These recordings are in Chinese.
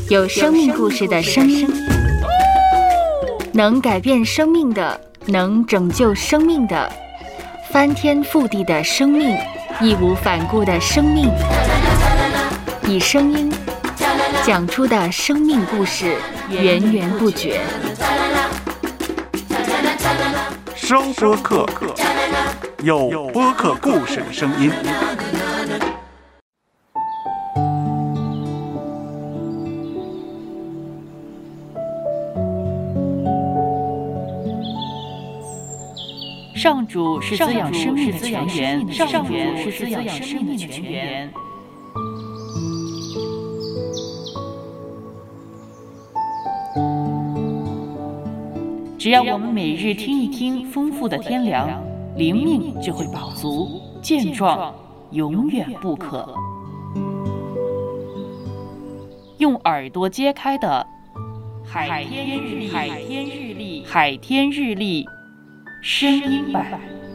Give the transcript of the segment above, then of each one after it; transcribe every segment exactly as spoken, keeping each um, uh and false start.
有生命故事的声音，能改变生命的，能拯救生命的，翻天覆地的生命，义无反顾的生命，以声音讲出的生命故事，源源不绝。 声播客，有播客故事的声音。 上主是滋养生命的泉源，上主是滋养生命的泉源。只要我们每日听一听丰富的天粮，灵命就会饱足健壮，永远不渴。用耳朵揭开的海天日历，海天日历，海天日历声音版。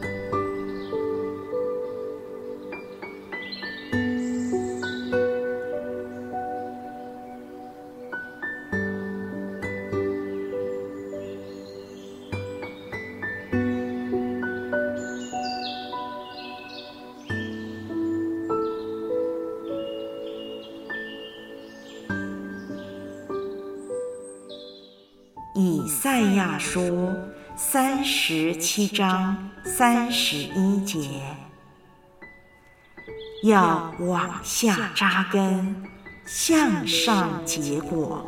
以赛亚书三十七章三十一节，要往下扎根，向上结果。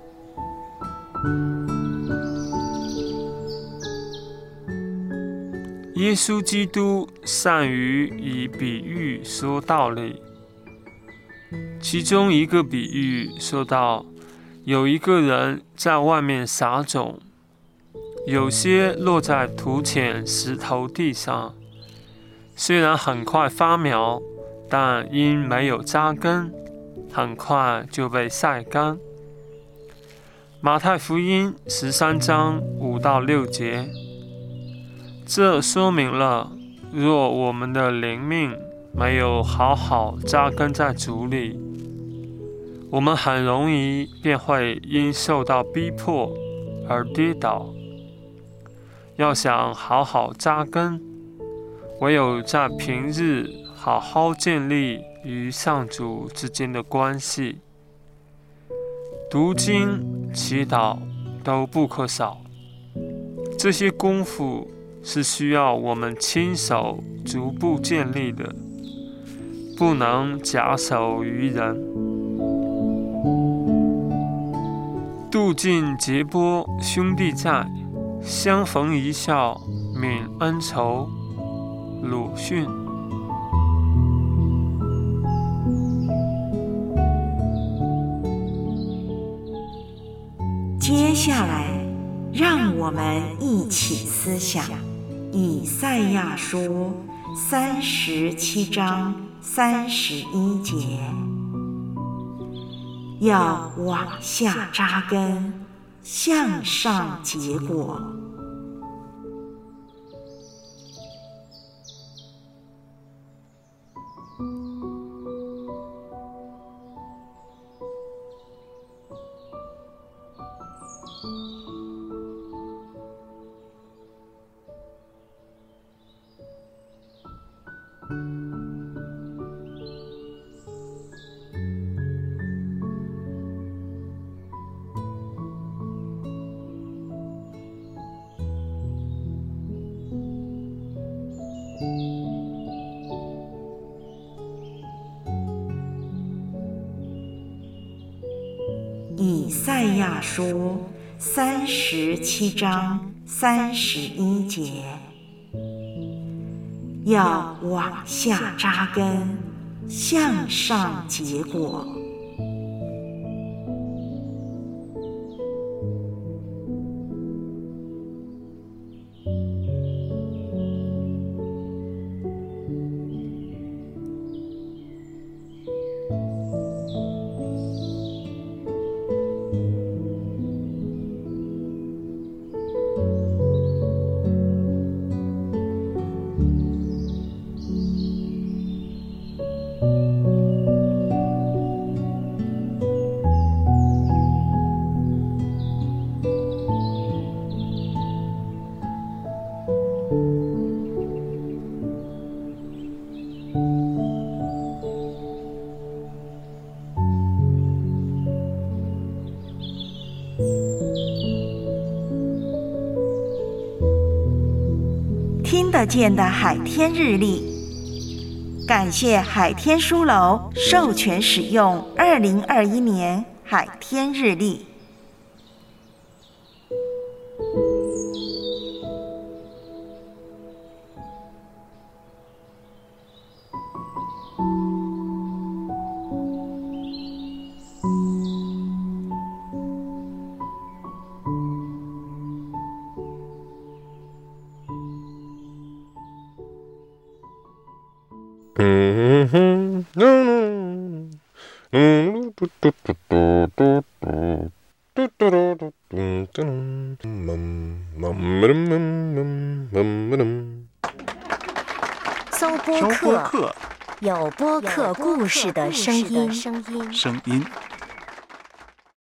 耶稣基督善于以比喻说道理，其中一个比喻说到，有一个人在外面撒种，有些落在土浅石头地上，虽然很快发苗，但因没有扎根，很快就被晒干。马太福音十三章五到六节，这说明了，若我们的灵命没有好好扎根在主里，我们很容易便会因受到逼迫而跌倒。要想好好扎根，唯有在平日好好建立与上主之间的关系，读经、祈祷都不可少。这些功夫是需要我们亲手逐步建立的，不能假手于人。渡尽劫波兄弟在，相逢一笑泯恩仇。鲁迅。 接下来，让我们一起思想以赛亚书三十七章三十一节。要往下扎根，向上结果。以赛亚书三十七章三十一节，要往下扎根，向上结果。 件的海天日历。感谢海天书楼授权使用二零二一年海天日历。 嗯哼，嗯嗯，嘟嘟嘟嘟嘟嘟嘟嘟嘟嘟嘟嘟， 搜播客，有播客故事的声音。 声音。